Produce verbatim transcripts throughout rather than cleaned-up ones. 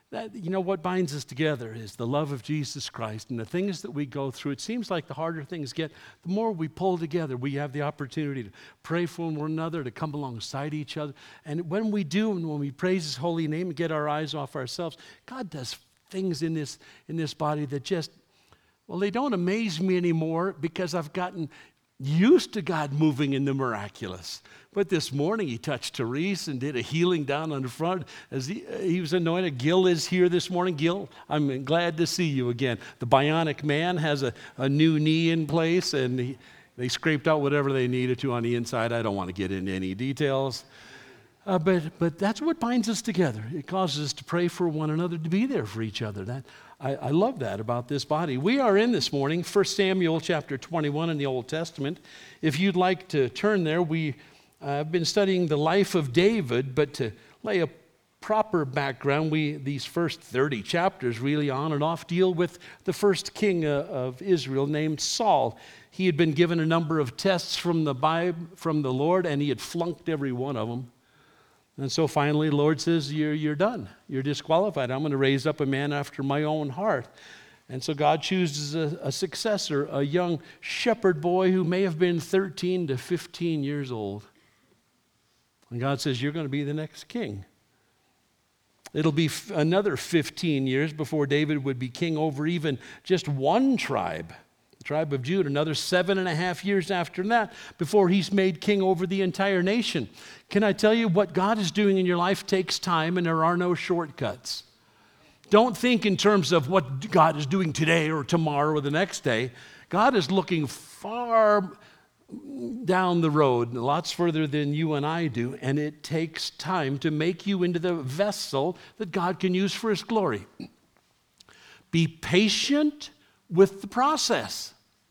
That, you know, what binds us together is the love of Jesus Christ and the things that we go through. It seems like the harder things get, the more we pull together. We have the opportunity to pray for one another, to come alongside each other. And when we do, and when we praise His holy name and get our eyes off ourselves, God does things in this, in this body that just, well, they don't amaze me anymore because I've gotten used to God moving in the miraculous. But this morning he touched Therese and did a healing down on the front as he, he was anointed. Gil is here this morning. Gil, I'm glad to see you again. The bionic man has a, a new knee in place, and he, they scraped out whatever they needed to on the inside. I don't want to get into any details. Uh, but but that's what binds us together. It causes us to pray for one another, to be there for each other. That I, I love that about this body. We are in this morning, First Samuel chapter twenty-one in the Old Testament. If you'd like to turn there, we uh, have been studying the life of David, but to lay a proper background, we these first thirty chapters really on and off deal with the first king uh, of Israel named Saul. He had been given a number of tests from the Bible, from the Lord, and he had flunked every one of them. And so finally, the Lord says, you're, you're done. You're disqualified. I'm going to raise up a man after my own heart. And so God chooses a, a successor, a young shepherd boy who may have been thirteen to fifteen years old. And God says, you're going to be the next king. It'll be f- another fifteen years before David would be king over even just one tribe. Tribe of Judah, another seven and a half years after that before he's made king over the entire nation. Can I tell you, what God is doing in your life takes time, and there are no shortcuts. Don't think in terms of what God is doing today or tomorrow or the next day. God is looking far down the road, lots further than you and I do, and it takes time to make you into the vessel that God can use for His glory. Be patient with the process.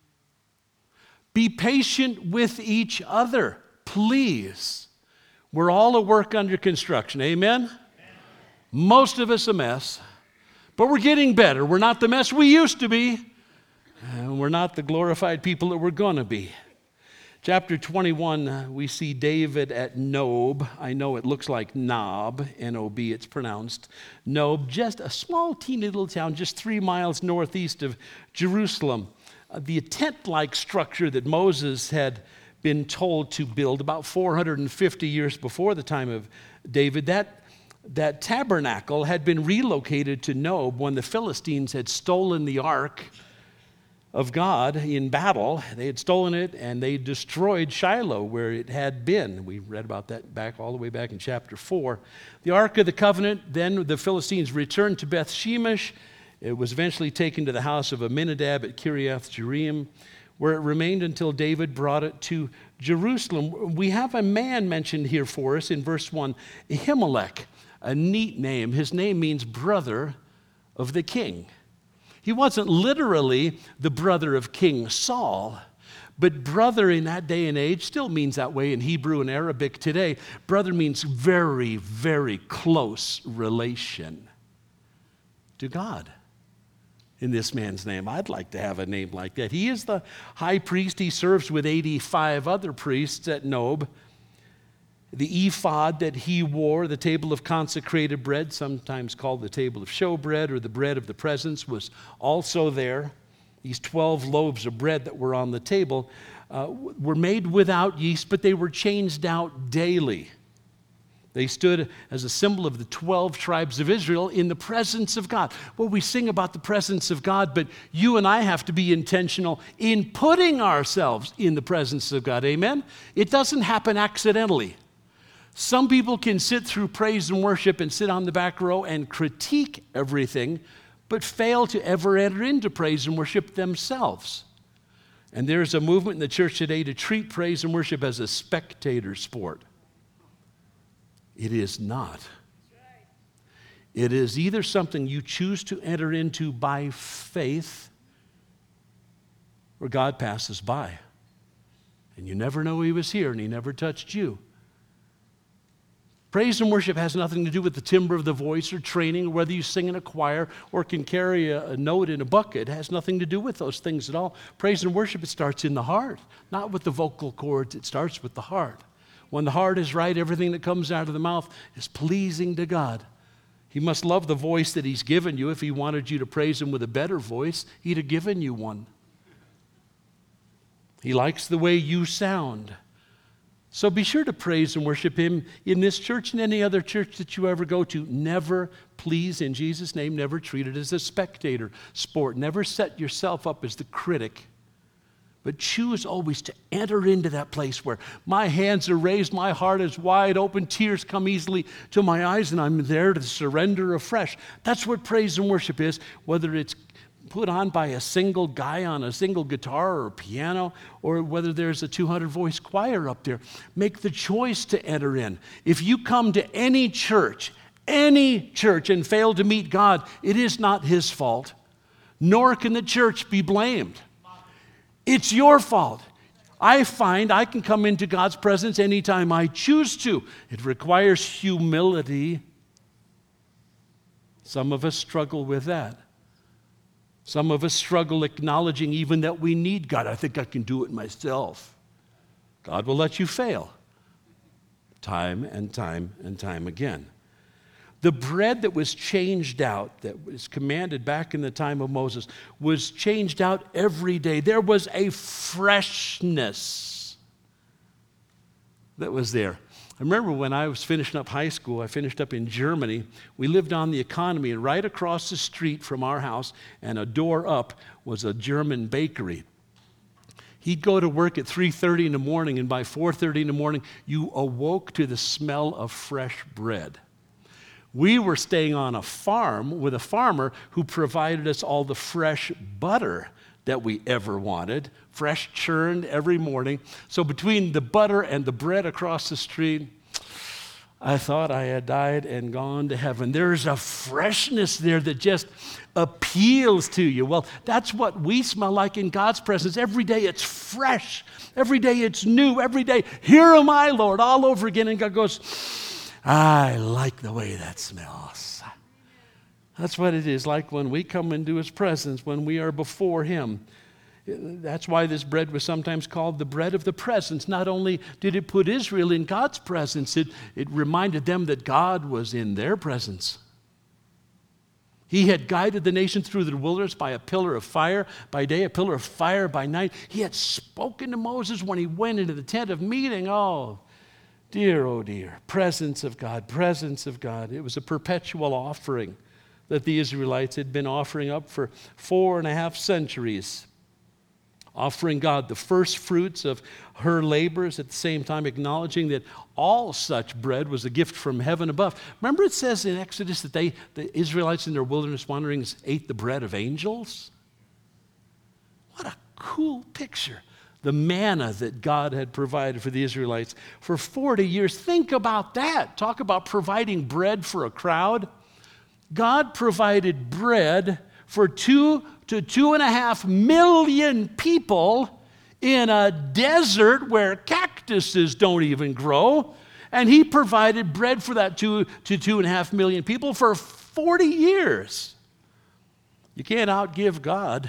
Be patient with each other, please. We're all a work under construction, amen? Amen? Most of us a mess, but we're getting better. We're not the mess we used to be, and we're not the glorified people that we're going to be. Chapter twenty-one, uh, we see David at Nob. I know it looks like Nob, N O B it's pronounced. Nob, just a small teeny little town just three miles northeast of Jerusalem. Uh, the tent-like structure that Moses had been told to build about four hundred fifty years before the time of David, that, that tabernacle had been relocated to Nob when the Philistines had stolen the ark of God in battle. They had stolen it, and they destroyed Shiloh where it had been. We read about that back all the way back in chapter four. The Ark of the Covenant, then the Philistines returned to Beth Shemesh. It was eventually taken to the house of Aminadab at Kiriath Jearim, where it remained until David brought it to Jerusalem. We have a man mentioned here for us in verse one, Ahimelech, a neat name. His name means brother of the king. He wasn't literally the brother of King Saul, but brother in that day and age still means that way in Hebrew and Arabic today. Brother means very, very close relation to God. In this man's name, I'd like to have a name like that. He is the high priest. He serves with eighty-five other priests at Nob. The ephod that he wore, the table of consecrated bread, sometimes called the table of showbread or the bread of the presence, was also there. These twelve loaves of bread that were on the table uh, were made without yeast, but they were changed out daily. They stood as a symbol of the twelve tribes of Israel in the presence of God. Well, we sing about the presence of God, but you and I have to be intentional in putting ourselves in the presence of God. Amen? It doesn't happen accidentally. Some people can sit through praise and worship and sit on the back row and critique everything, but fail to ever enter into praise and worship themselves. And there's a movement in the church today to treat praise and worship as a spectator sport. It is not. It is either something you choose to enter into by faith, or God passes by. And you never know He was here and He never touched you. Praise and worship has nothing to do with the timbre of the voice or training, or whether you sing in a choir or can carry a, a note in a bucket. It has nothing to do with those things at all. Praise and worship, it starts in the heart, not with the vocal cords. It starts with the heart. When the heart is right, everything that comes out of the mouth is pleasing to God. He must love the voice that he's given you. If he wanted you to praise him with a better voice, he'd have given you one. He likes the way you sound. So be sure to praise and worship him in this church and any other church that you ever go to. Never, please, in Jesus' name, never treat it as a spectator sport. Never set yourself up as the critic. But choose always to enter into that place where my hands are raised, my heart is wide open, tears come easily to my eyes, and I'm there to surrender afresh. That's what praise and worship is, whether it's put on by a single guy on a single guitar or piano, or whether there's a two hundred voice choir up there. Make the choice to enter in. If you come to any church, any church, and fail to meet God, it is not his fault, nor can the church be blamed. It's your fault. I find I can come into God's presence anytime I choose to. It requires humility. Some of us struggle with that. Some of us struggle acknowledging even that we need God. I think I can do it myself. God will let you fail time and time and time again. The bread that was changed out, that was commanded back in the time of Moses, was changed out every day. There was a freshness that was there. I remember when I was finishing up high school, I finished up in Germany. We lived on the Economy, and right across the street from our house and a door up was a German bakery. He'd go to work at three thirty in the morning, and by four thirty in the morning, you awoke to the smell of fresh bread. We were staying on a farm with a farmer who provided us all the fresh butter that we ever wanted, fresh churned every morning. So between the butter and the bread across the street, I thought I had died and gone to heaven. There's a freshness there that just appeals to you. Well, that's what we smell like in God's presence. Every day it's fresh. Every day it's new. Every day, here am I, Lord, all over again. And God goes, I like the way that smells. That's what it is like when we come into his presence, when we are before him. That's why this bread was sometimes called the bread of the presence. Not only did it put Israel in God's presence, it, it reminded them that God was in their presence. He had guided the nation through the wilderness by a pillar of fire by day, a pillar of fire by night. He had spoken to Moses when he went into the tent of meeting. Oh, dear, oh dear, presence of God, presence of God. It was a perpetual offering that the Israelites had been offering up for four and a half centuries, offering God the first fruits of her labors, at the same time acknowledging that all such bread was a gift from heaven above. Remember it says in Exodus that they, the Israelites in their wilderness wanderings ate the bread of angels? What a cool picture. The manna that God had provided for the Israelites for forty years. Think about that. Talk about providing bread for a crowd. God provided bread for two to two and a half million people in a desert where cactuses don't even grow. And he provided bread for that two to two and a half million people for forty years. You can't outgive God.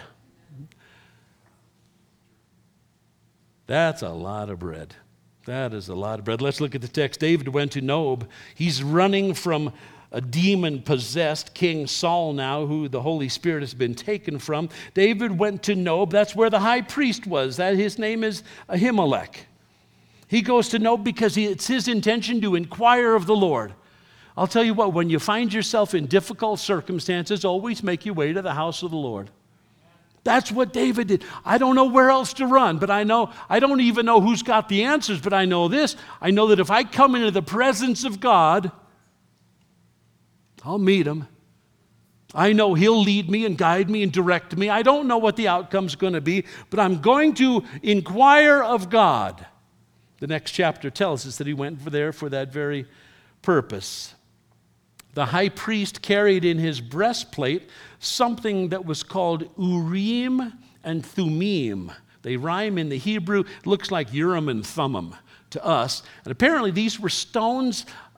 That's a lot of bread. That is a lot of bread. Let's look at the text. David went to Nob. He's running from a demon-possessed King Saul now, who the Holy Spirit has been taken from. David went to Nob. That's where the high priest was. That his name is Ahimelech. He goes to Nob because he, it's his intention to inquire of the Lord. I'll tell you what, when you find yourself in difficult circumstances, always make your way to the house of the Lord. That's what David did. I don't know where else to run, but I know, I don't even know who's got the answers, but I know this. I know that if I come into the presence of God, I'll meet him. I know he'll lead me and guide me and direct me. I don't know what the outcome's going to be, but I'm going to inquire of God. The next chapter tells us that he went there for that very purpose. The high priest carried in his breastplate something that was called Urim and Thummim. They rhyme in the Hebrew. It looks like Urim and Thummim to us. And apparently these were stones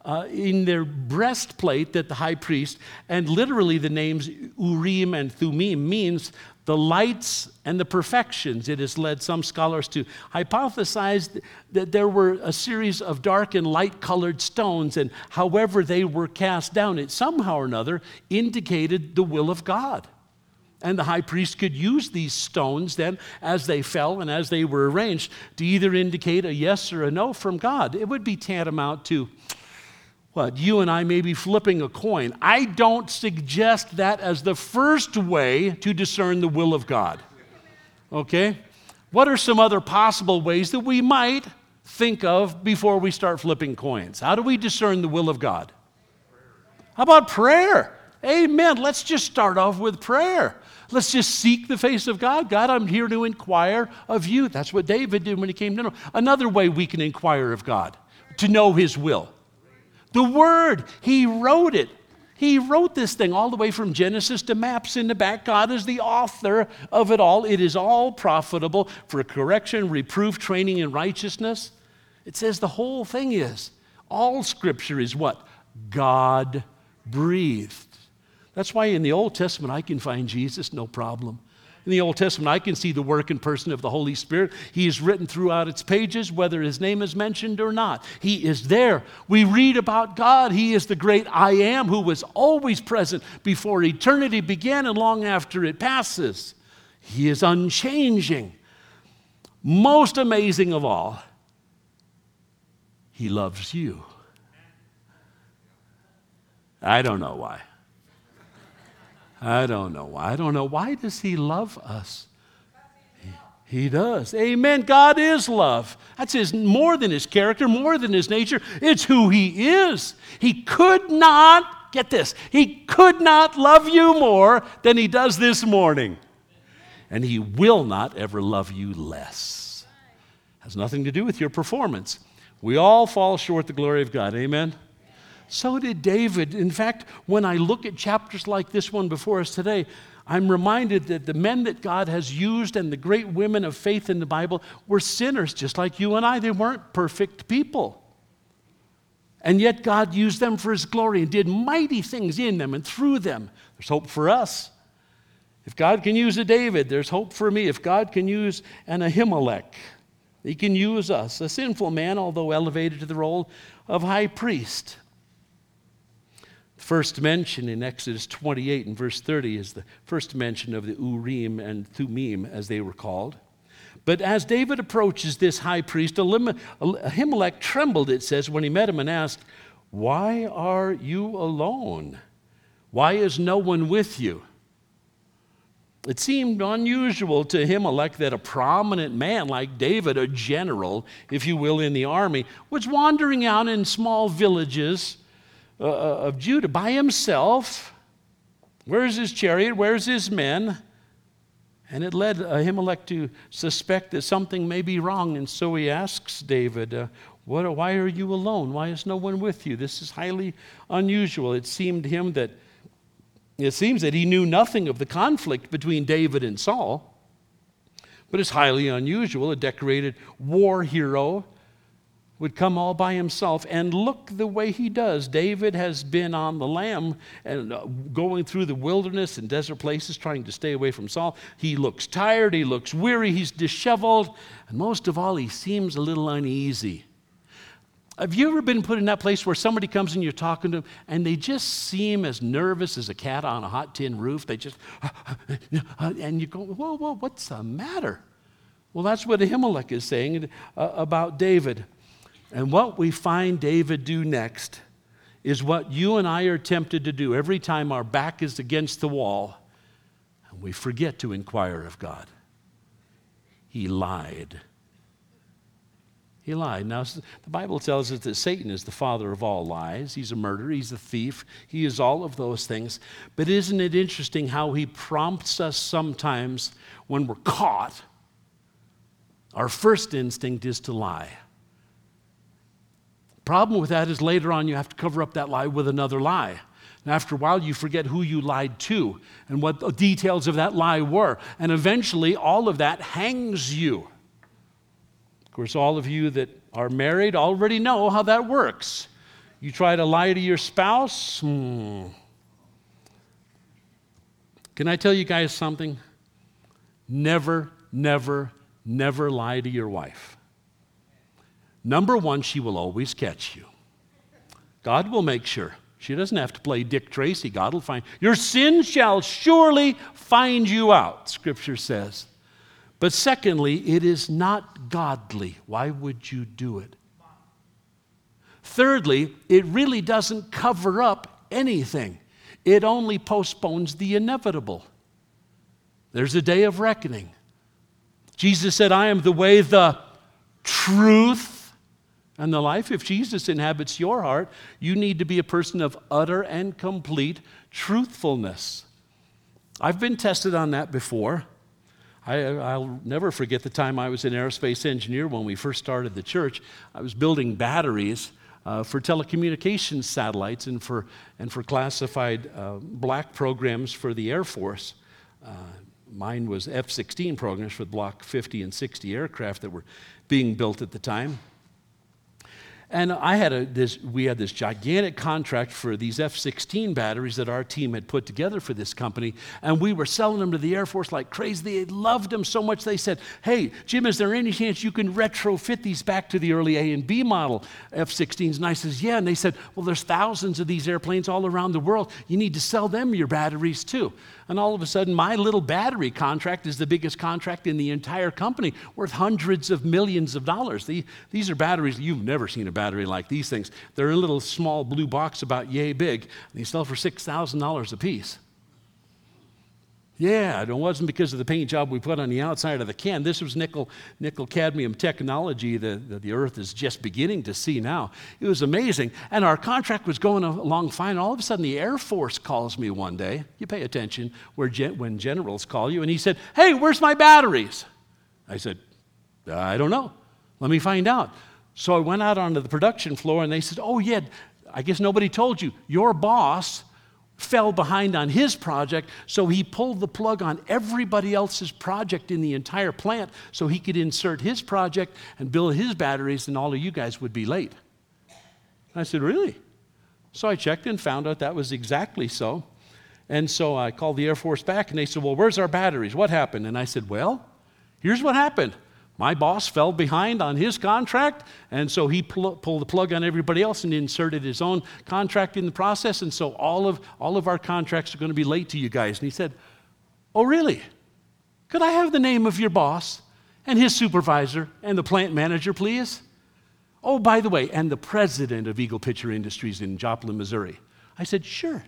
uh, in their breastplate that the high priest, and literally the names Urim and Thummim means the lights and the perfections. It has led some scholars to hypothesize that there were a series of dark and light-colored stones, and however they were cast down, it somehow or another indicated the will of God. And the high priest could use these stones then as they fell and as they were arranged to either indicate a yes or a no from God. It would be tantamount to what? You and I may be flipping a coin. I don't suggest that as the first way to discern the will of God. Okay? What are some other possible ways that we might think of before we start flipping coins? How do we discern the will of God? How about prayer? Amen. Let's just start off with prayer. Let's just seek the face of God. God, I'm here to inquire of you. That's what David did when he came to know. Another way we can inquire of God, to know his will. The Word, he wrote it. He wrote this thing all the way from Genesis to maps in the back. God is the author of it all. It is all profitable for correction, reproof, training in righteousness. It says the whole thing is, all Scripture is what? God-breathed. That's why in the Old Testament I can find Jesus, no problem. In the Old Testament, I can see the work and person of the Holy Spirit. He is written throughout its pages, whether his name is mentioned or not. He is there. We read about God. He is the great I Am who was always present before eternity began and long after it passes. He is unchanging. Most amazing of all, he loves you. I don't know why. I don't know why. I don't know. Why does he love us? He, he does. Amen. God is love. That's his, more than his character, more than his nature. It's who he is. He could not, get this, he could not love you more than he does this morning. And he will not ever love you less. Has nothing to do with your performance. We all fall short of the glory of God. Amen. So did David. In fact, when I look at chapters like this one before us today, I'm reminded that the men that God has used and the great women of faith in the Bible were sinners just like you and I. They weren't perfect people. And yet God used them for his glory and did mighty things in them and through them. There's hope for us. If God can use a David, there's hope for me. If God can use an Ahimelech, he can use us, a sinful man, although elevated to the role of high priest. First mention in Exodus twenty-eight and verse thirty is the first mention of the Urim and Thummim, as they were called. But as David approaches this high priest, Ahimelech trembled, it says, when he met him and asked, "Why are you alone? Why is no one with you?" It seemed unusual to Ahimelech that a prominent man like David, a general, if you will, in the army, was wandering out in small villages Uh, of Judah by himself. Where's his chariot? Where's his men? And it led Ahimelech to suspect that something may be wrong, and so he asks David, uh, what, why are you alone? Why is no one with you? This is highly unusual. It seemed to him that, it seems that he knew nothing of the conflict between David and Saul, but it's highly unusual. A decorated war hero would come all by himself and look the way he does. David has been on the lam and uh, going through the wilderness and desert places trying to stay away from Saul. He looks tired, he looks weary, he's disheveled, and most of all, he seems a little uneasy. Have you ever been put in that place where somebody comes and you're talking to them and they just seem as nervous as a cat on a hot tin roof? They just, and you go, whoa, whoa, what's the matter? Well, that's what Ahimelech is saying uh, about David. And what we find David do next is what you and I are tempted to do every time our back is against the wall and we forget to inquire of God. He lied. He lied. Now, the Bible tells us that Satan is the father of all lies. He's a murderer. He's a thief. He is all of those things. But isn't it interesting how he prompts us sometimes when we're caught? Our first instinct is to lie. Problem with that is later on you have to cover up that lie with another lie. And after a while you forget who you lied to and what the details of that lie were. And eventually all of that hangs you. Of course, all of you that are married already know how that works. You try to lie to your spouse? Hmm. Can I tell you guys something? Never, never, never lie to your wife. Number one, she will always catch you. God will make sure. She doesn't have to play Dick Tracy. God will find. Your sin shall surely find you out, Scripture says. But secondly, it is not godly. Why would you do it? Thirdly, it really doesn't cover up anything. It only postpones the inevitable. There's a day of reckoning. Jesus said, I am the way, the truth, and the life. If Jesus inhabits your heart, you need to be a person of utter and complete truthfulness. I've been tested on that before. I, I'll never forget the time I was an aerospace engineer when we first started the church. I was building batteries uh, for telecommunications satellites and for, and for classified uh, black programs for the Air Force. Uh, mine was F sixteen programs for Block fifty and sixty aircraft that were being built at the time. And I had a, this, we had this gigantic contract for these F sixteen batteries that our team had put together for this company, and we were selling them to the Air Force like crazy. They loved them so much they said, hey, Jim, is there any chance you can retrofit these back to the early A and B model F sixteens? And I says, yeah. And they said, well, there's thousands of these airplanes all around the world. You need to sell them your batteries too. And all of a sudden, my little battery contract is the biggest contract in the entire company, worth hundreds of millions of dollars. The, these are batteries, you've never seen a battery like these things. They're in a little small blue box about yay big, and they sell for six thousand dollars a piece. Yeah, it wasn't because of the paint job we put on the outside of the can. This was nickel, nickel cadmium technology that, that the earth is just beginning to see now. It was amazing. And our contract was going along fine. All of a sudden, the Air Force calls me one day. You pay attention where gen- when generals call you. And he said, hey, where's my batteries? I said, I don't know. Let me find out. So I went out onto the production floor, and they said, oh, yeah, I guess nobody told you. Your boss fell behind on his project, so he pulled the plug on everybody else's project in the entire plant so he could insert his project and build his batteries, and all of you guys would be late. I said, really? So I checked and found out that was exactly so. And so I called the Air Force back, and they said, well, where's our batteries? What happened? And I said, well, here's what happened. My boss fell behind on his contract, and so he pl- pulled the plug on everybody else and inserted his own contract in the process, and so all of, all of our contracts are going to be late to you guys. And he said, oh, really? Could I have the name of your boss and his supervisor and the plant manager, please? Oh, by the way, and the president of Eagle Pitcher Industries in Joplin, Missouri. I said, sure.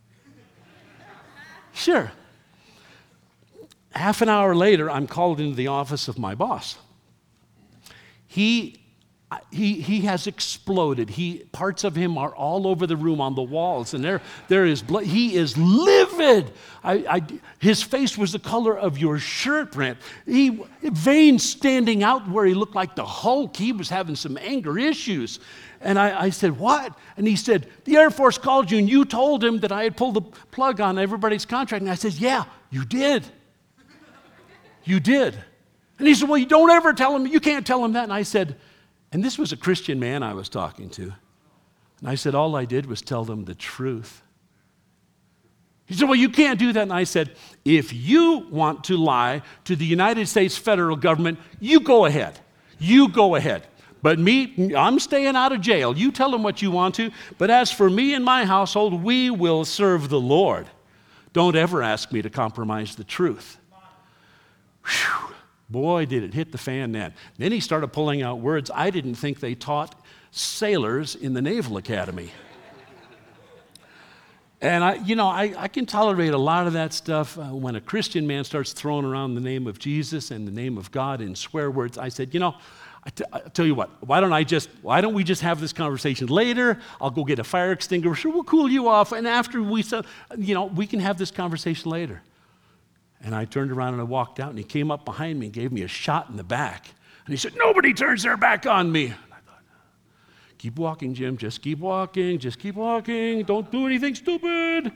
Sure. Half an hour later, I'm called into the office of my boss. He, he, he has exploded. He, parts of him are all over the room on the walls, and there, there is blood. He is livid. I, I, his face was the color of your shirt, Brent. He, veins standing out where he looked like the Hulk. He was having some anger issues. And I, I said, what? And he said, the Air Force called you, and you told him that I had pulled the plug on everybody's contract. And I said, yeah, you did. You did. And he said, well, you don't ever tell him, you can't tell him that. And I said, and this was a Christian man I was talking to. And I said, all I did was tell them the truth. He said, well, you can't do that. And I said, if you want to lie to the United States federal government, you go ahead. You go ahead. But me, I'm staying out of jail. You tell them what you want to. But as for me and my household, we will serve the Lord. Don't ever ask me to compromise the truth. Whew. Boy, did it hit the fan then. Then he started pulling out words I didn't think they taught sailors in the Naval Academy. And I, you know, I, I can tolerate a lot of that stuff. Uh, when a Christian man starts throwing around the name of Jesus and the name of God in swear words, I said, you know, I, t- I tell you what, why don't I just, why don't we just have this conversation later? I'll go get a fire extinguisher. We'll cool you off. And after we, you know, we can have this conversation later. And I turned around and I walked out, and he came up behind me and gave me a shot in the back. And he said, nobody turns their back on me. And I thought, keep walking, Jim. Just keep walking. Just keep walking. Don't do anything stupid.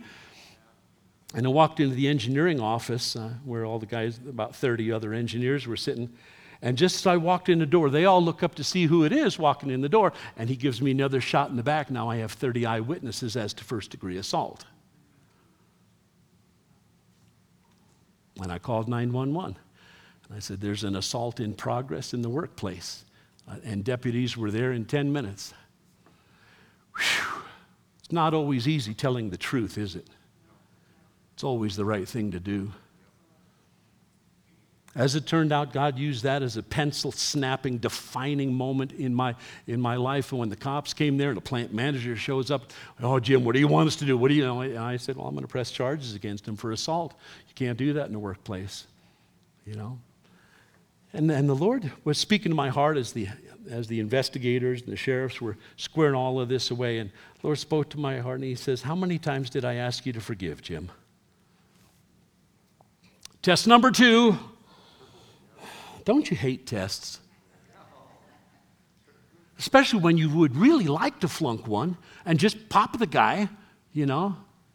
And I walked into the engineering office uh, where all the guys, about thirty other engineers were sitting. And just as I walked in the door, they all look up to see who it is walking in the door, and he gives me another shot in the back. Now I have thirty eyewitnesses as to first-degree assault. And I called nine one one. And I said, there's an assault in progress in the workplace. Uh, and deputies were there in ten minutes. Whew. It's not always easy telling the truth, is it? It's always the right thing to do. As it turned out, God used that as a pencil-snapping, defining moment in my, in my life. And when the cops came there and the plant manager shows up, oh, Jim, what do you want us to do? What do you know? And I said, well, I'm going to press charges against him for assault. You can't do that in the workplace, you know. And, and the Lord was speaking to my heart as the, as the investigators and the sheriffs were squaring all of this away. And the Lord spoke to my heart, and he says, how many times did I ask you to forgive, Jim? Test number two. Don't you hate tests? Especially when you would really like to flunk one and just pop the guy, you know.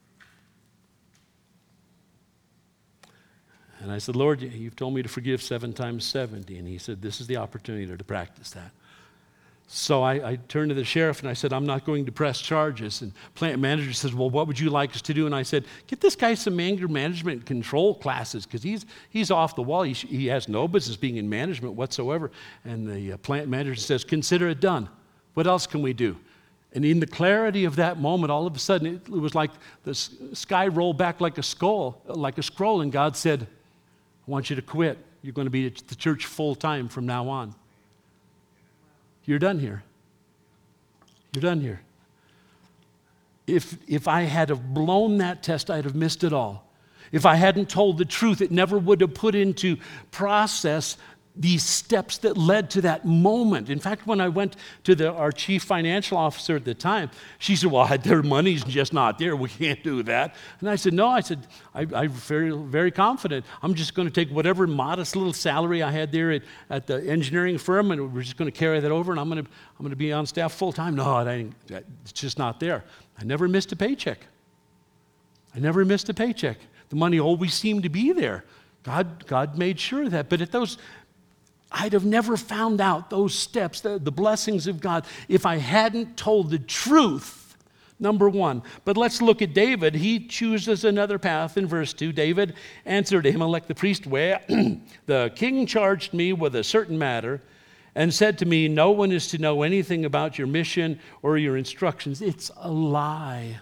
And I said, Lord, you've told me to forgive seven times seventy. And he said, this is the opportunity to practice that. So I, I turned to the sheriff and I said, I'm not going to press charges. And plant manager says, well, what would you like us to do? And I said, get this guy some anger management control classes because he's, he's off the wall. He, sh- he has no business being in management whatsoever. And the uh, plant manager says, consider it done. What else can we do? And in the clarity of that moment, all of a sudden, it, it was like the s- sky rolled back like a skull, like a scroll. And God said, I want you to quit. You're going to be at the church full time from now on. You're done here. You're done here. If, if I had have blown that test, I'd have missed it all. If I hadn't told the truth, it never would have put into process these steps that led to that moment. In fact, when I went to the, our chief financial officer at the time, she said, well, their money's just not there. We can't do that. And I said, no, I said, I, I'm very, very confident. I'm just going to take whatever modest little salary I had there at, at the engineering firm, and we're just going to carry that over, and I'm going to, I'm going to be on staff full time. No, it ain't, it's just not there. I never missed a paycheck. I never missed a paycheck. The money always seemed to be there. God, God made sure of that. But at those I'd have never found out those steps, the, the blessings of God, if I hadn't told the truth, number one. But let's look at David. He chooses another path in verse two. David answered Ahimelech the priest, well, the king charged me with a certain matter and said to me, no one is to know anything about your mission or your instructions. It's a lie.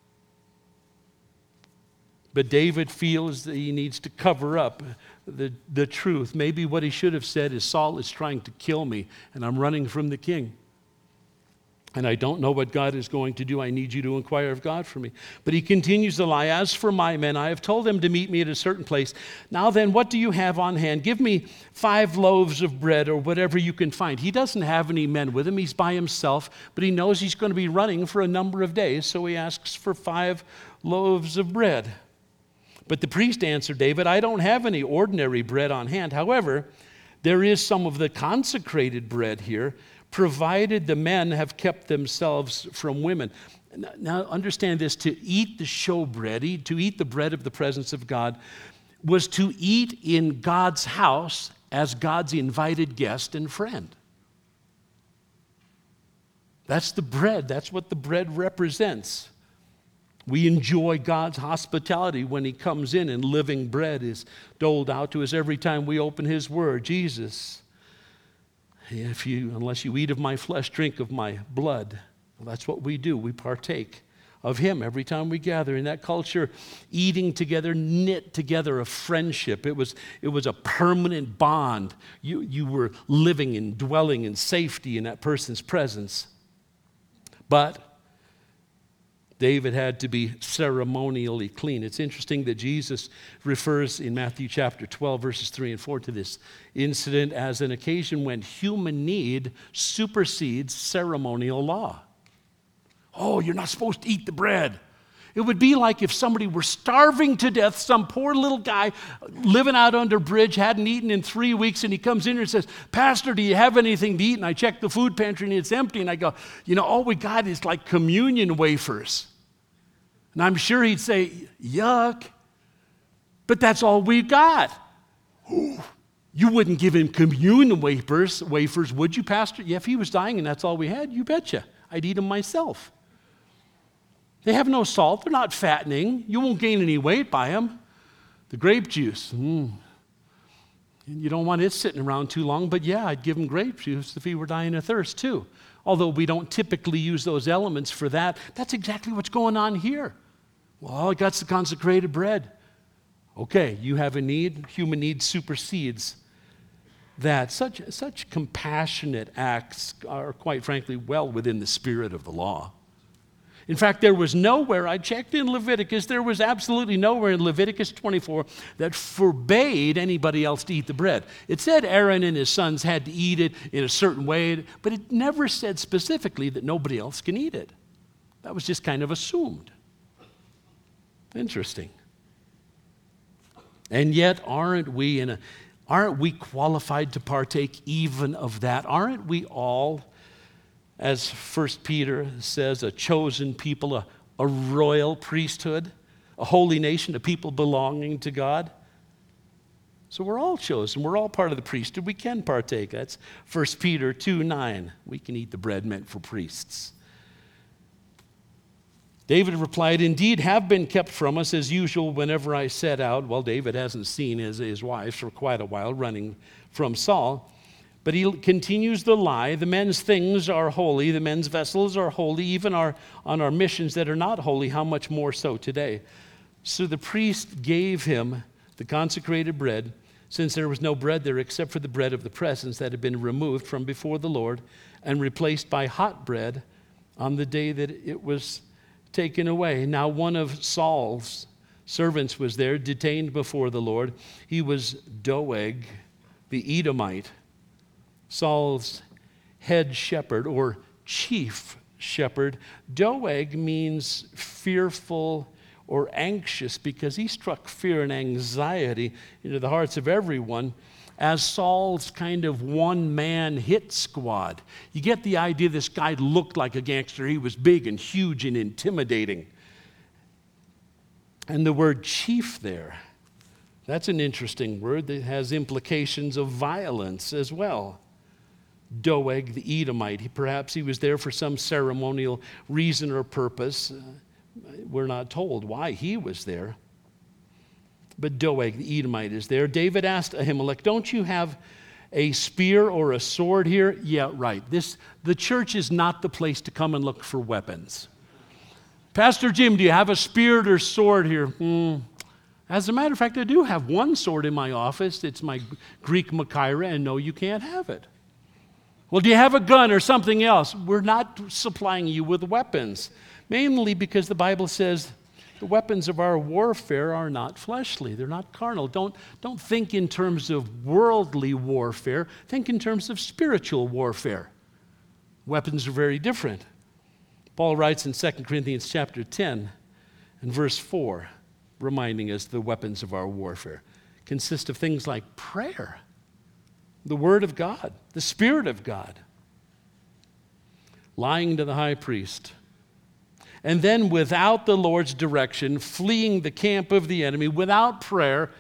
But David feels that he needs to cover up the, the truth. Maybe what he should have said is, Saul is trying to kill me, and I'm running from the king. And I don't know what God is going to do. I need you to inquire of God for me. But he continues to lie. As for my men, I have told them to meet me at a certain place. Now then, what do you have on hand? Give me five loaves of bread or whatever you can find. He doesn't have any men with him. He's by himself, but he knows he's going to be running for a number of days, so he asks for five loaves of bread. But the priest answered David, I don't have any ordinary bread on hand. However, there is some of the consecrated bread here, provided the men have kept themselves from women. Now understand this, to eat the showbread, eat, to eat the bread of the presence of God, was to eat in God's house as God's invited guest and friend. That's the bread. That's what the bread represents. We enjoy God's hospitality when he comes in, and living bread is doled out to us every time we open his word. Jesus, if you, unless you eat of my flesh, drink of my blood. Well, that's what we do. We partake of him every time we gather. In that culture, eating together knit together a friendship. It was, it was a permanent bond. You, you were living and dwelling in safety in that person's presence. But David had to be ceremonially clean. It's interesting that Jesus refers in Matthew chapter twelve, verses three and four to this incident as an occasion when human need supersedes ceremonial law. Oh, you're not supposed to eat the bread. It would be like if somebody were starving to death, some poor little guy living out under a bridge, hadn't eaten in three weeks, and he comes in and says, Pastor, do you have anything to eat? And I check the food pantry and it's empty, and I go, you know, all we got is like communion wafers. And I'm sure he'd say, yuck, but that's all we got. Ooh, You wouldn't give him communion wafers, wafers, would you, Pastor? Yeah, if he was dying and that's all we had, you betcha. I'd eat them myself. They have no salt. They're not fattening. You won't gain any weight by them. The grape juice, mm. You don't want it sitting around too long, but yeah, I'd give him grape juice if he were dying of thirst too. Although we don't typically use those elements for that. That's exactly what's going on here. Well, I got the consecrated bread. Okay, you have a need. Human need supersedes that. Such, such compassionate acts are, quite frankly, well within the spirit of the law. In fact, there was nowhere, I checked in Leviticus, there was absolutely nowhere in Leviticus twenty-four that forbade anybody else to eat the bread. It said Aaron and his sons had to eat it in a certain way, but it never said specifically that nobody else can eat it. That was just kind of assumed. Interesting. And yet, aren't we in a, aren't we qualified to partake even of that? Aren't we all, as First Peter says, a chosen people, a, a royal priesthood, a holy nation, a people belonging to God? So we're all chosen. We're all part of the priesthood. We can partake. That's First Peter two nine. We can eat the bread meant for priests. David replied, indeed, have been kept from us as usual whenever I set out. Well, David hasn't seen his, his wife for quite a while running from Saul. But he continues the lie. The men's things are holy. The men's vessels are holy. Even our, on our missions that are not holy, how much more so today? So the priest gave him the consecrated bread, since there was no bread there except for the bread of the presence that had been removed from before the Lord and replaced by hot bread on the day that it was taken away. Now one of Saul's servants was there, detained before the Lord. He was Doeg, the Edomite, Saul's head shepherd or chief shepherd. Doeg means fearful or anxious because he struck fear and anxiety into the hearts of everyone as Saul's kind of one-man hit squad. You get the idea this guy looked like a gangster. He was big and huge and intimidating. And the word chief there, that's an interesting word that has implications of violence as well. Doeg, the Edomite, he, perhaps he was there for some ceremonial reason or purpose. Uh, we're not told why he was there. But Doeg, the Edomite, is there. David asked Ahimelech, don't you have a spear or a sword here? Yeah, right. This, the church is not the place to come and look for weapons. Pastor Jim, do you have a spear or sword here? Hmm. As a matter of fact, I do have one sword in my office. It's my Greek Machaira, and no, you can't have it. Well, do you have a gun or something else? We're not supplying you with weapons, mainly because the Bible says the weapons of our warfare are not fleshly. They're not carnal. Don't, don't think in terms of worldly warfare. Think in terms of spiritual warfare. Weapons are very different. Paul writes in Second Corinthians chapter ten and verse four, reminding us the weapons of our warfare consist of things like prayer, the Word of God, the Spirit of God, lying to the high priest, and then without the Lord's direction, fleeing the camp of the enemy without prayer,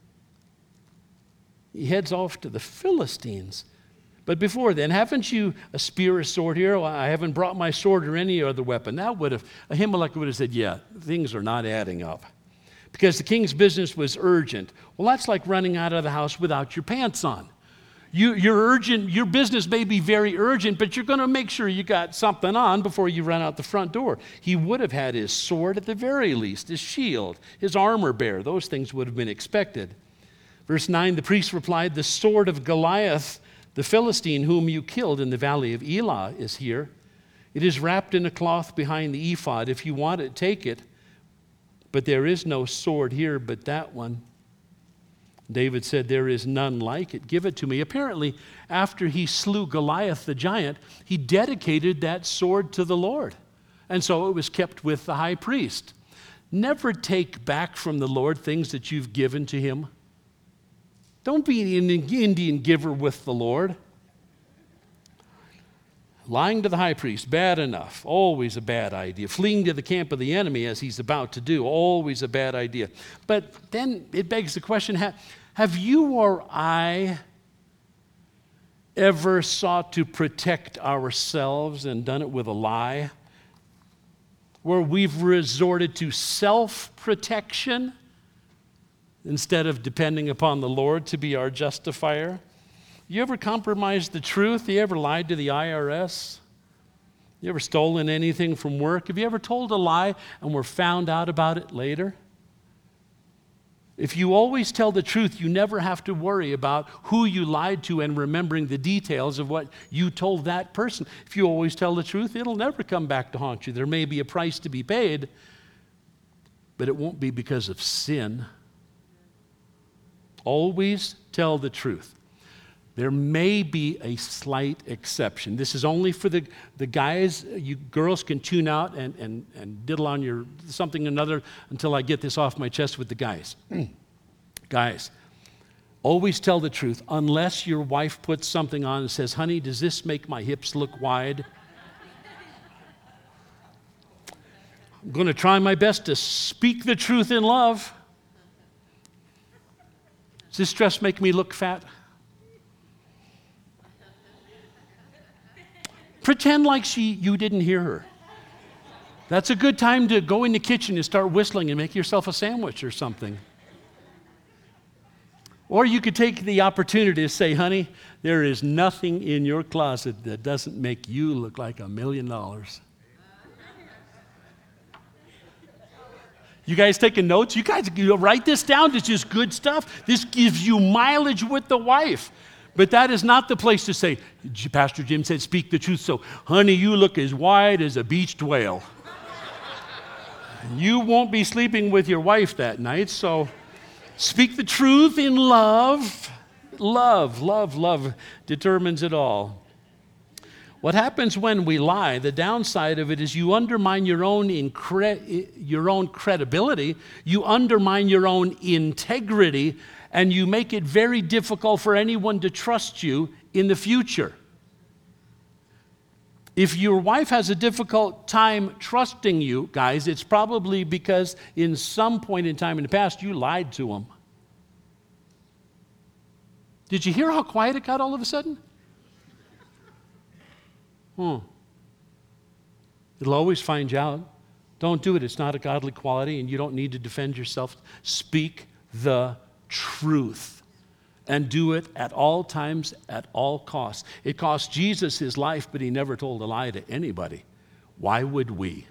he heads off to the Philistines. But before then, haven't you a spear or sword here? Well, I haven't brought my sword or any other weapon. That would have, Ahimelech would have said, yeah, things are not adding up. Because the king's business was urgent. Well, that's like running out of the house without your pants on. You, you're urgent, your business may be very urgent, but you're going to make sure you got something on before you run out the front door. He would have had his sword at the very least, his shield, his armor bearer. Those things would have been expected. Verse nine, the priest replied, the sword of Goliath, the Philistine whom you killed in the valley of Elah, is here. It is wrapped in a cloth behind the ephod. If you want it, take it. But there is no sword here but that one. David said, there is none like it. Give it to me. Apparently, after he slew Goliath the giant, he dedicated that sword to the Lord. And so it was kept with the high priest. Never take back from the Lord things that you've given to him. Don't be an Indian giver with the Lord. Lying to the high priest, bad enough, always a bad idea. Fleeing to the camp of the enemy as he's about to do, always a bad idea. But then it begs the question, have, have you or I ever sought to protect ourselves and done it with a lie? Where we've resorted to self-protection instead of depending upon the Lord to be our justifier? You ever compromised the truth? You ever lied to the I R S? You ever stolen anything from work? Have you ever told a lie and were found out about it later? If you always tell the truth, you never have to worry about who you lied to and remembering the details of what you told that person. If you always tell the truth, it'll never come back to haunt you. There may be a price to be paid, but it won't be because of sin. Always tell the truth. There may be a slight exception. This is only for the, the guys. You girls can tune out and, and, and diddle on your something or another until I get this off my chest with the guys. Guys, always tell the truth unless your wife puts something on and says, honey, does this make my hips look wide? I'm going to try my best to speak the truth in love. Does this dress make me look fat? Pretend like she, you didn't hear her. That's a good time to go in the kitchen and start whistling and make yourself a sandwich or something. Or you could take the opportunity to say, honey, there is nothing in your closet that doesn't make you look like a million dollars. You guys taking notes? You guys you write this down. This is good stuff. This gives you mileage with the wife. But that is not the place to say, Pastor Jim said, speak the truth. So, honey, you look as wide as a beached whale. You won't be sleeping with your wife that night, so speak the truth in love. Love, love, love determines it all. What happens when we lie, the downside of it is you undermine your own, incre- your own credibility, you undermine your own integrity, and you make it very difficult for anyone to trust you in the future. If your wife has a difficult time trusting you, guys, it's probably because in some point in time in the past you lied to them. Did you hear how quiet it got all of a sudden? Hmm. It'll always find you out. Don't do it. It's not a godly quality, and you don't need to defend yourself. Speak the truth, and do it at all times, at all costs. It cost Jesus his life, but he never told a lie to anybody. Why would we?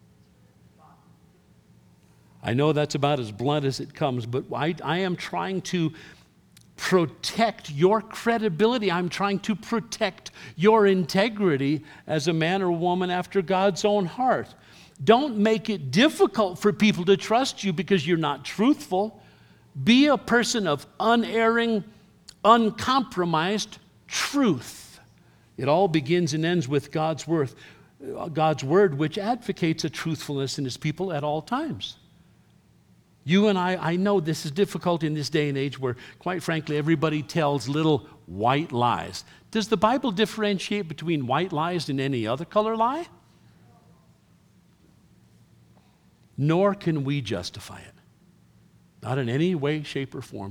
I know that's about as blunt as it comes, but I, I am trying to protect your credibility. I'm trying to protect your integrity as a man or woman after God's own heart. Don't make it difficult for people to trust you because you're not truthful. Be a person of unerring, uncompromised truth. It all begins and ends with God's word, God's word, which advocates a truthfulness in his people at all times. You and I, I know this is difficult in this day and age where, quite frankly, everybody tells little white lies. Does the Bible differentiate between white lies and any other color lie? Nor can we justify it. Not in any way, shape, or form.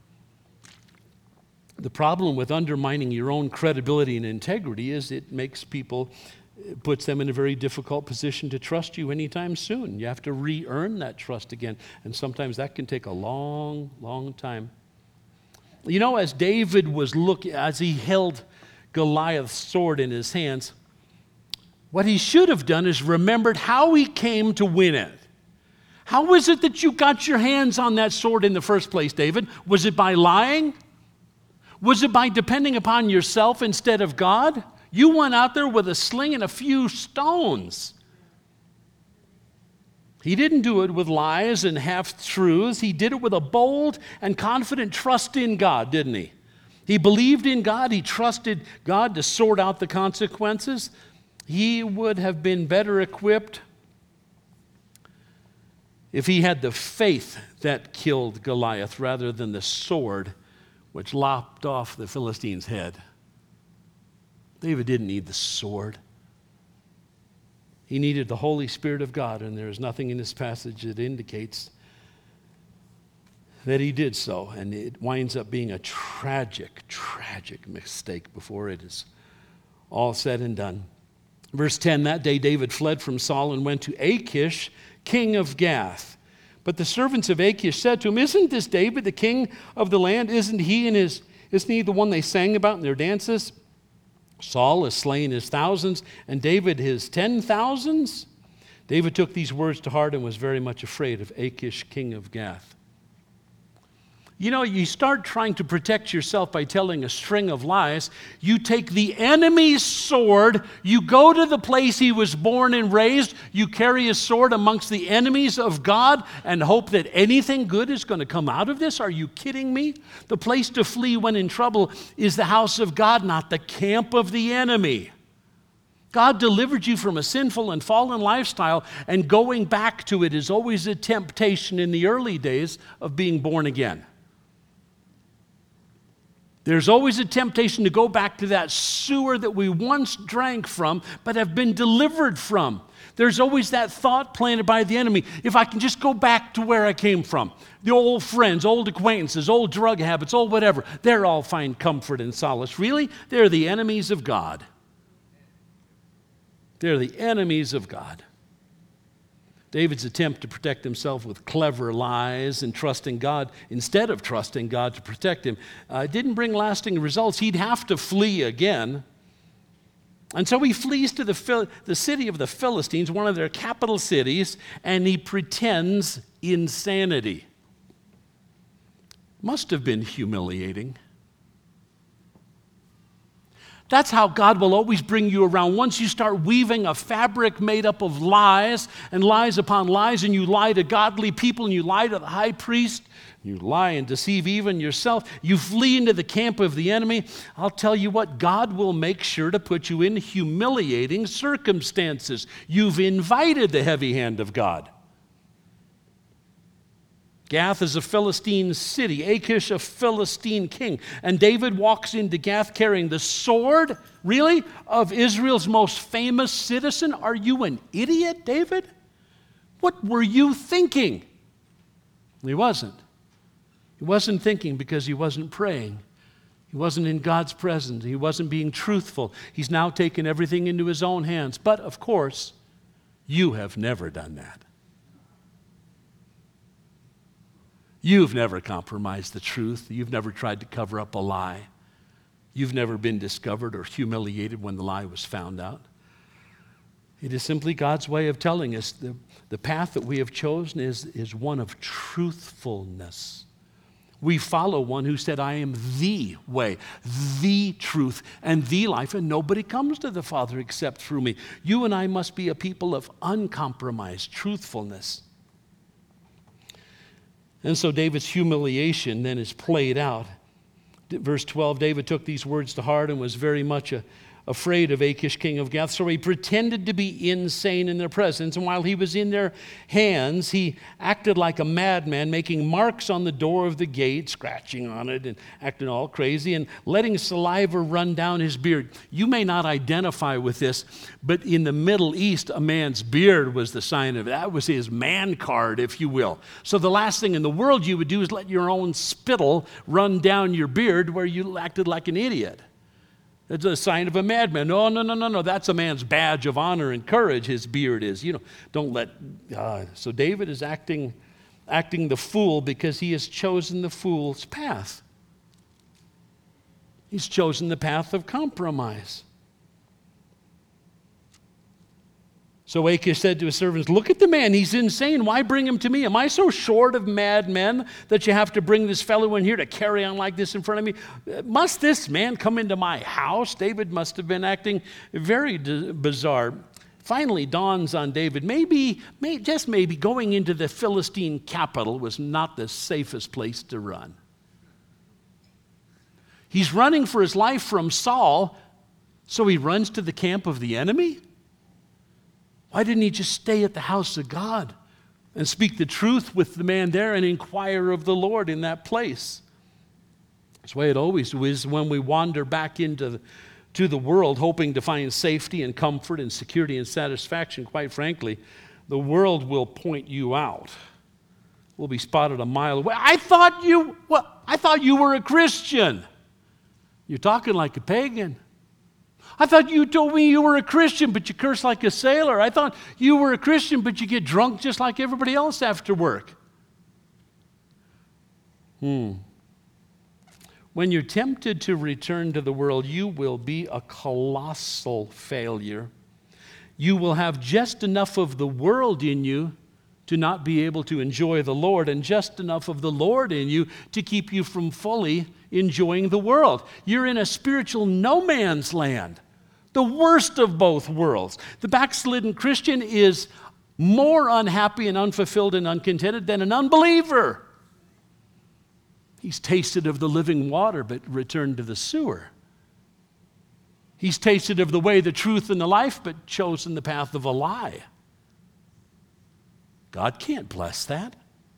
The problem with undermining your own credibility and integrity is it makes people, it puts them in a very difficult position to trust you anytime soon. You have to re-earn that trust again, and sometimes that can take a long, long time. You know, as David was looking, as he held Goliath's sword in his hands, what he should have done is remembered how he came to win it. How is it that you got your hands on that sword in the first place, David? Was it by lying? Was it by depending upon yourself instead of God? You went out there with a sling and a few stones. He didn't do it with lies and half-truths. He did it with a bold and confident trust in God, didn't he? He believed in God. He trusted God to sort out the consequences. He would have been better equipped if he had the faith that killed Goliath rather than the sword which lopped off the Philistine's head. David didn't need the sword. He needed the Holy Spirit of God, and there is nothing in this passage that indicates that he did so, and it winds up being a tragic, tragic mistake before it is all said and done. Verse ten, that day David fled from Saul and went to Achish, king of Gath. But the servants of Achish said to him, isn't this David, the king of the land? Isn't he and his, isn't he the one they sang about in their dances? Saul has slain his thousands, and David his ten thousands. David took these words to heart and was very much afraid of Achish, king of Gath. You know, you start trying to protect yourself by telling a string of lies. You take the enemy's sword, you go to the place he was born and raised, you carry a sword amongst the enemies of God and hope that anything good is going to come out of this? Are you kidding me? The place to flee when in trouble is the house of God, not the camp of the enemy. God delivered you from a sinful and fallen lifestyle, and going back to it is always a temptation in the early days of being born again. There's always a temptation to go back to that sewer that we once drank from but have been delivered from. There's always that thought planted by the enemy. If I can just go back to where I came from, the old friends, old acquaintances, old drug habits, old whatever, they'll all find comfort and solace. Really? They're the enemies of God. They're the enemies of God. David's attempt to protect himself with clever lies and trusting God instead of trusting God to protect him uh, didn't bring lasting results. He'd have to flee again. And so he flees to the, Phil- the city of the Philistines, one of their capital cities, and he pretends insanity. Must have been humiliating. That's how God will always bring you around. Once you start weaving a fabric made up of lies and lies upon lies, and you lie to godly people, and you lie to the high priest, you lie and deceive even yourself, you flee into the camp of the enemy, I'll tell you what, God will make sure to put you in humiliating circumstances. You've invited the heavy hand of God. Gath is a Philistine city, Achish a Philistine king. And David walks into Gath carrying the sword, really, of Israel's most famous citizen. Are you an idiot, David? What were you thinking? He wasn't. He wasn't thinking because he wasn't praying. He wasn't in God's presence. He wasn't being truthful. He's now taken everything into his own hands. But, of course, you have never done that. You've never compromised the truth. You've never tried to cover up a lie. You've never been discovered or humiliated when the lie was found out. It is simply God's way of telling us the, the path that we have chosen is, is one of truthfulness. We follow one who said, I am the way, the truth, and the life, and nobody comes to the Father except through me. You and I must be a people of uncompromised truthfulness. And so David's humiliation then is played out. Verse twelve, David took these words to heart and was very much a, afraid of Achish, king of Gath. So he pretended to be insane in their presence. And while he was in their hands, he acted like a madman, making marks on the door of the gate, scratching on it and acting all crazy and letting saliva run down his beard. You may not identify with this, but in the Middle East, a man's beard was the sign of it. That was his man card, if you will. So the last thing in the world you would do is let your own spittle run down your beard where you acted like an idiot. It's a sign of a madman. No, no, no, no, no. That's a man's badge of honor and courage, his beard is. You know, don't let... Uh, so David is acting, acting the fool because he has chosen the fool's path. He's chosen the path of compromise. So Achish said to his servants, look at the man, he's insane. Why bring him to me? Am I so short of madmen that you have to bring this fellow in here to carry on like this in front of me? Must this man come into my house? David must have been acting very d- bizarre. Finally dawns on David, maybe, may, just maybe going into the Philistine capital was not the safest place to run. He's running for his life from Saul, so he runs to the camp of the enemy? Why didn't he just stay at the house of God and speak the truth with the man there and inquire of the Lord in that place? That's the way it always is when we wander back into the, to the world hoping to find safety and comfort and security and satisfaction. Quite frankly, the world will point you out. will be spotted a mile away. I thought you, well, I thought you were a Christian. You're talking like a pagan. I thought you told me you were a Christian, but you curse like a sailor. I thought you were a Christian, but you get drunk just like everybody else after work. Hmm. When you're tempted to return to the world, you will be a colossal failure. You will have just enough of the world in you to not be able to enjoy the Lord, and just enough of the Lord in you to keep you from fully enjoying the world. You're in a spiritual no man's land, the worst of both worlds. The backslidden Christian is more unhappy and unfulfilled and uncontented than an unbeliever. He's tasted of the living water, but returned to the sewer. He's tasted of the way, the truth, and the life, but chosen the path of a lie. God can't bless that.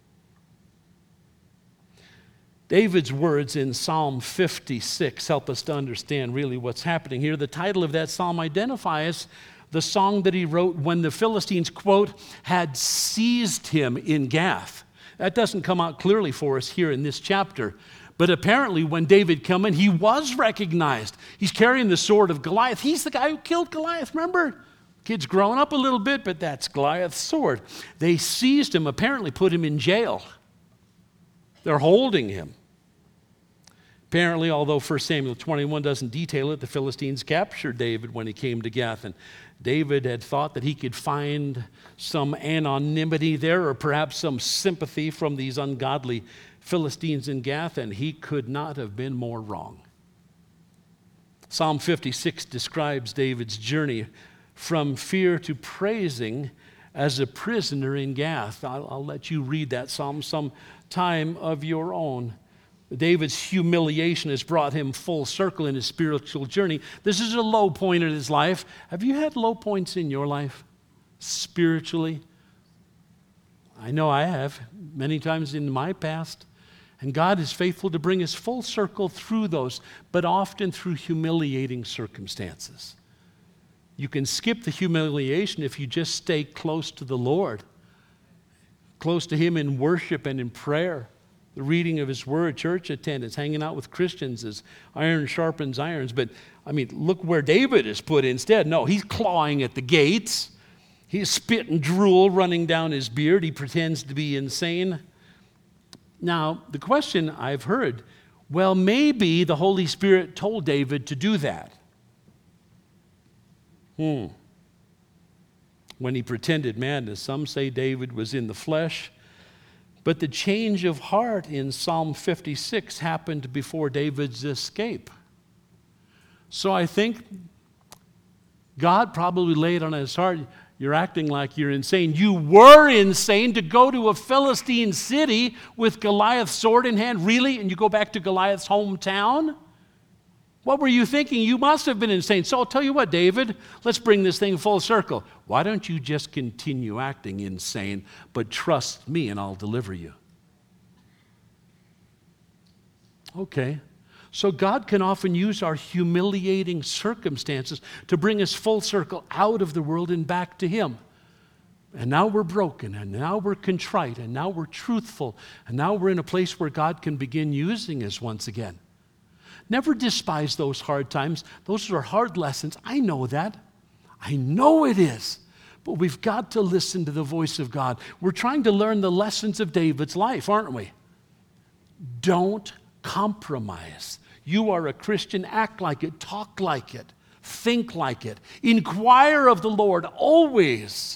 David's words in Psalm fifty-six help us to understand really what's happening here. The title of that psalm identifies the song that he wrote when the Philistines, quote, had seized him in Gath. That doesn't come out clearly for us here in this chapter. But apparently when David came in, he was recognized. He's carrying the sword of Goliath. He's the guy who killed Goliath, remember? Kid's grown up a little bit, but that's Goliath's sword. They seized him, apparently put him in jail. They're holding him. Apparently, although First Samuel twenty-one doesn't detail it, the Philistines captured David when he came to Gath. And David had thought that he could find some anonymity there, or perhaps some sympathy from these ungodly Philistines in Gath, and he could not have been more wrong. Psalm fifty-six describes David's journey from fear to praising as a prisoner in Gath. I'll, I'll let you read that psalm some time of your own. David's humiliation has brought him full circle in his spiritual journey. This is a low point in his life. Have you had low points in your life, spiritually? I know I have, many times in my past. And God is faithful to bring us full circle through those, but often through humiliating circumstances. You can skip the humiliation if you just stay close to the Lord, close to Him in worship and in prayer. The reading of His Word, church attendance, hanging out with Christians as iron sharpens irons. But, I mean, look where David is put instead. No, he's clawing at the gates. He's spitting drool running down his beard. He pretends to be insane. Now, the question I've heard, well, maybe the Holy Spirit told David to do that. Hmm. When he pretended madness, some say David was in the flesh. But the change of heart in Psalm fifty-six happened before David's escape. So I think God probably laid on his heart, you're acting like you're insane. You were insane to go to a Philistine city with Goliath's sword in hand. Really? And you go back to Goliath's hometown? What were you thinking? You must have been insane. So I'll tell you what, David, let's bring this thing full circle. Why don't you just continue acting insane, but trust me and I'll deliver you? Okay. So God can often use our humiliating circumstances to bring us full circle out of the world and back to Him. And now we're broken, and now we're contrite, and now we're truthful, and now we're in a place where God can begin using us once again. Never despise those hard times. Those are hard lessons. I know that. I know it is. But we've got to listen to the voice of God. We're trying to learn the lessons of David's life, aren't we? Don't compromise. You are a Christian. Act like it. Talk like it. Think like it. Inquire of the Lord always.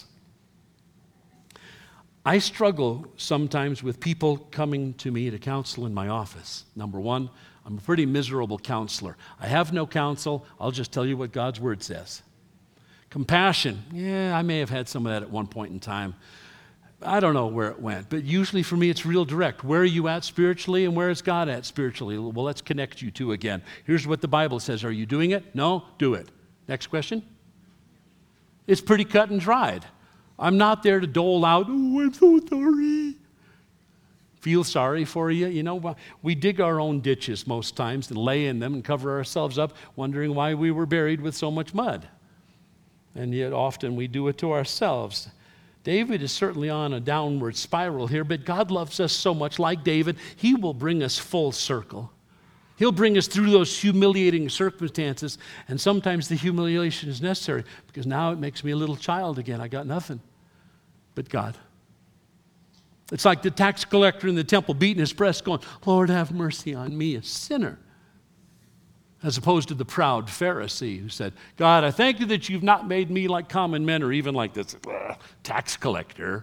I struggle sometimes with people coming to me to counsel in my office. Number one, I'm a pretty miserable counselor. I have no counsel. I'll just tell you what God's Word says. Compassion. Yeah, I may have had some of that at one point in time. I don't know where it went, but usually for me it's real direct. Where are you at spiritually and where is God at spiritually? Well, let's connect you two again. Here's what the Bible says. Are you doing it? No? Do it. Next question. It's pretty cut and dried. I'm not there to dole out, oh, I'm so sorry. Feel sorry for you. You know, we dig our own ditches most times and lay in them and cover ourselves up, wondering why we were buried with so much mud. And yet often we do it to ourselves. David is certainly on a downward spiral here, but God loves us so much. Like David, he will bring us full circle. He'll bring us through those humiliating circumstances, and sometimes the humiliation is necessary because now it makes me a little child again. I got nothing but God. It's like the tax collector in the temple beating his breast going, Lord, have mercy on me, a sinner. As opposed to the proud Pharisee who said, God, I thank you that you've not made me like common men or even like this uh, tax collector.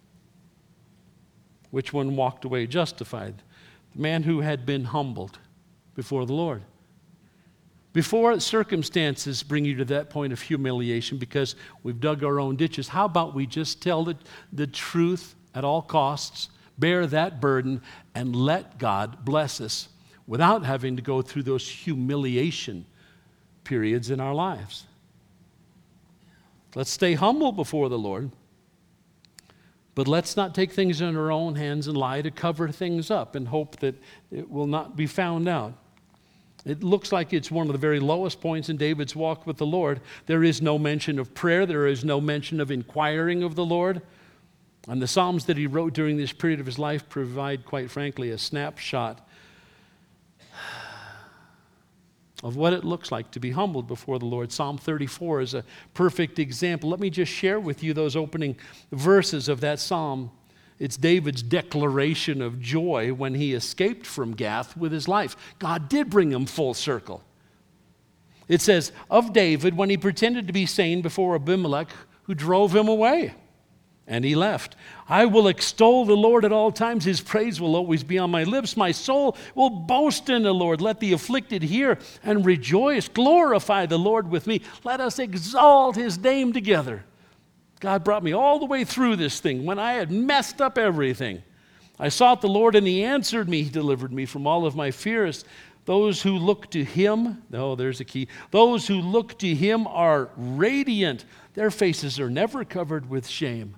Which one walked away justified? The man who had been humbled before the Lord. Before circumstances bring you to that point of humiliation because we've dug our own ditches, how about we just tell the, the truth at all costs, bear that burden, and let God bless us without having to go through those humiliation periods in our lives. Let's stay humble before the Lord, but let's not take things in our own hands and lie to cover things up and hope that it will not be found out. It looks like it's one of the very lowest points in David's walk with the Lord. There is no mention of prayer. There is no mention of inquiring of the Lord. And the Psalms that he wrote during this period of his life provide, quite frankly, a snapshot of what it looks like to be humbled before the Lord. Psalm thirty-four is a perfect example. Let me just share with you those opening verses of that psalm. It's David's declaration of joy when he escaped from Gath with his life. God did bring him full circle. It says, of David, when he pretended to be sane before Abimelech, who drove him away. And he left. I will extol the Lord at all times. His praise will always be on my lips. My soul will boast in the Lord. Let the afflicted hear and rejoice. Glorify the Lord with me. Let us exalt his name together. God brought me all the way through this thing when I had messed up everything. I sought the Lord and he answered me. He delivered me from all of my fears. Those who look to him, oh, there's a key. Those who look to him are radiant. Their faces are never covered with shame.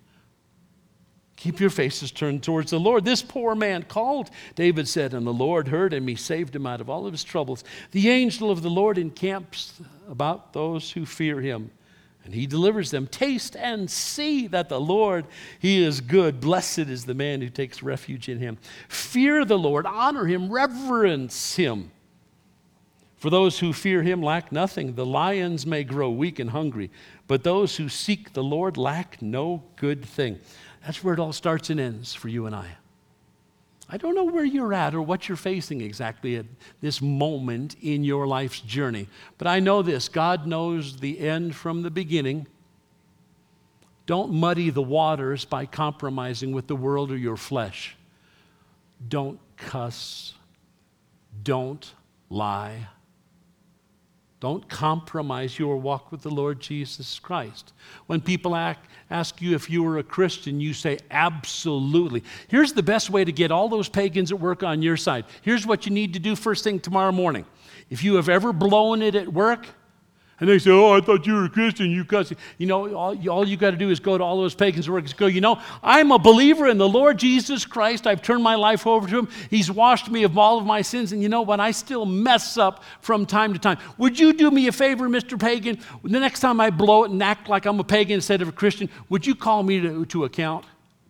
Keep your faces turned towards the Lord. This poor man called, David said, and the Lord heard him. He saved him out of all of his troubles. The angel of the Lord encamps about those who fear him, and he delivers them. Taste and see that the Lord, he is good. Blessed is the man who takes refuge in him. Fear the Lord, honor him, reverence him. For those who fear him lack nothing. The lions may grow weak and hungry, but those who seek the Lord lack no good thing. That's where it all starts and ends for you and I. I don't know where you're at or what you're facing exactly at this moment in your life's journey, but I know this: God knows the end from the beginning. Don't muddy the waters by compromising with the world or your flesh. Don't cuss. Don't lie. Don't compromise your walk with the Lord Jesus Christ. When people ask, ask you if you are a Christian, you say, absolutely. Here's the best way to get all those pagans at work on your side. Here's what you need to do first thing tomorrow morning. If you have ever blown it at work, and they say, oh, I thought you were a Christian, you cuss. You know, all, all you got to do is go to all those pagans at work and go, you know, I'm a believer in the Lord Jesus Christ. I've turned my life over to him. He's washed me of all of my sins. And you know what? I still mess up from time to time. Would you do me a favor, Mister Pagan? The next time I blow it and act like I'm a pagan instead of a Christian, would you call me to, to account?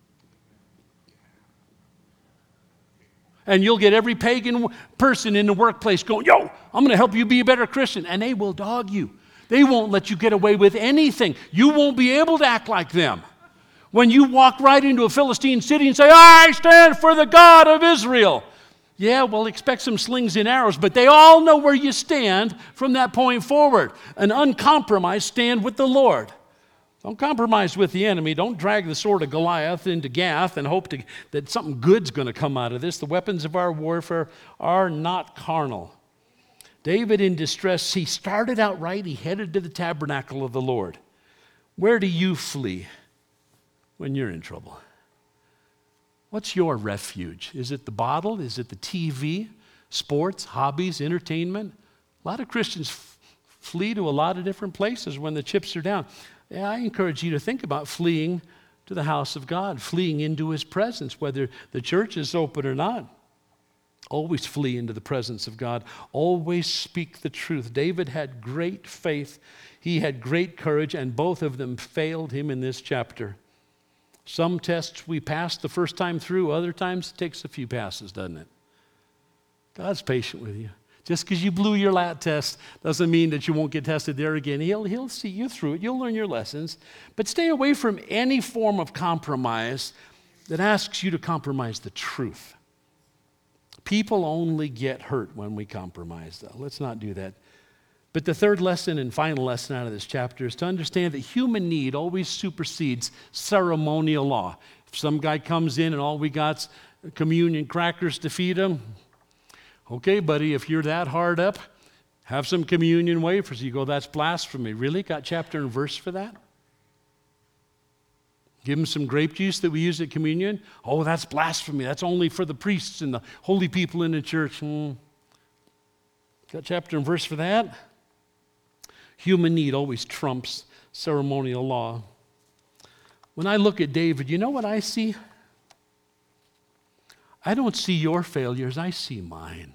And you'll get every pagan person in the workplace going, yo, I'm going to help you be a better Christian. And they will dog you. They won't let you get away with anything. You won't be able to act like them. When you walk right into a Philistine city and say, I stand for the God of Israel. Yeah, well, expect some slings and arrows, but they all know where you stand from that point forward. An uncompromised stand with the Lord. Don't compromise with the enemy. Don't drag the sword of Goliath into Gath and hope to, that something good's going to come out of this. The weapons of our warfare are not carnal. David in distress, he started out right. He headed to the tabernacle of the Lord. Where do you flee when you're in trouble? What's your refuge? Is it the bottle? Is it the T V? Sports, hobbies, entertainment? A lot of Christians f- flee to a lot of different places when the chips are down. Yeah, I encourage you to think about fleeing to the house of God, fleeing into his presence, whether the church is open or not. Always flee into the presence of God. Always speak the truth. David had great faith. He had great courage, and both of them failed him in this chapter. Some tests we pass the first time through, other times it takes a few passes, doesn't it? God's patient with you. Just because you blew your lat test doesn't mean that you won't get tested there again. He'll, he'll see you through it. You'll learn your lessons. But stay away from any form of compromise that asks you to compromise the truth. People only get hurt when we compromise, though. Let's not do that. But the third lesson and final lesson out of this chapter is to understand that human need always supersedes ceremonial law. If some guy comes in and all we got's communion crackers to feed him, okay, buddy, if you're that hard up, have some communion wafers. You go, that's blasphemy. Really? Got chapter and verse for that? Give him some grape juice that we use at communion? Oh, that's blasphemy. That's only for the priests and the holy people in the church. Hmm. Got chapter and verse for that? Human need always trumps ceremonial law. When I look at David, you know what I see? I don't see your failures, I see mine.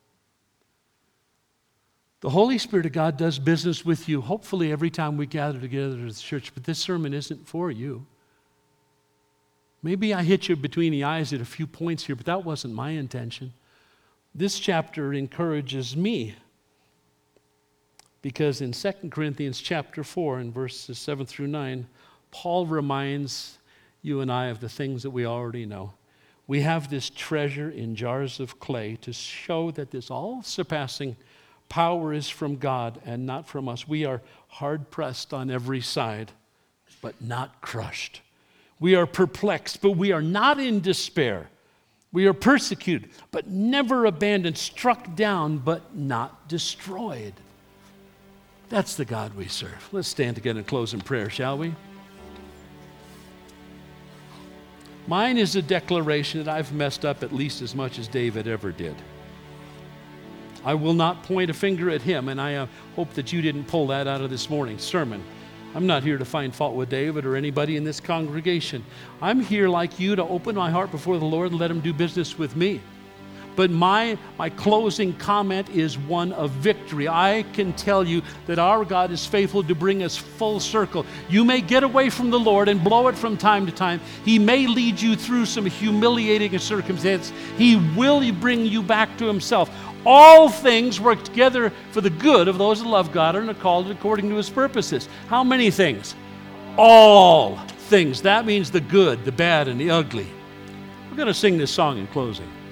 The Holy Spirit of God does business with you, hopefully every time we gather together as a church, but this sermon isn't for you. Maybe I hit you between the eyes at a few points here, but that wasn't my intention. This chapter encourages me. Because in Second Corinthians chapter four, in verses seven through nine, Paul reminds you and I of the things that we already know. We have this treasure in jars of clay to show that this all-surpassing power is from God and not from us. We are hard-pressed on every side, but not crushed. We are perplexed, but we are not in despair. We are persecuted, but never abandoned, struck down, but not destroyed. That's the God we serve. Let's stand together and close in prayer, shall we? Mine is a declaration that I've messed up at least as much as David ever did. I will not point a finger at him, and I uh, hope that you didn't pull that out of this morning's sermon. I'm not here to find fault with David or anybody in this congregation. I'm here like you to open my heart before the Lord and let him do business with me. But my, my closing comment is one of victory. I can tell you that our God is faithful to bring us full circle. You may get away from the Lord and blow it from time to time. He may lead you through some humiliating circumstance. He will bring you back to himself. All things work together for the good of those that love God and are called according to his purposes. How many things? All things. That means the good, the bad, and the ugly. We're going to sing this song in closing.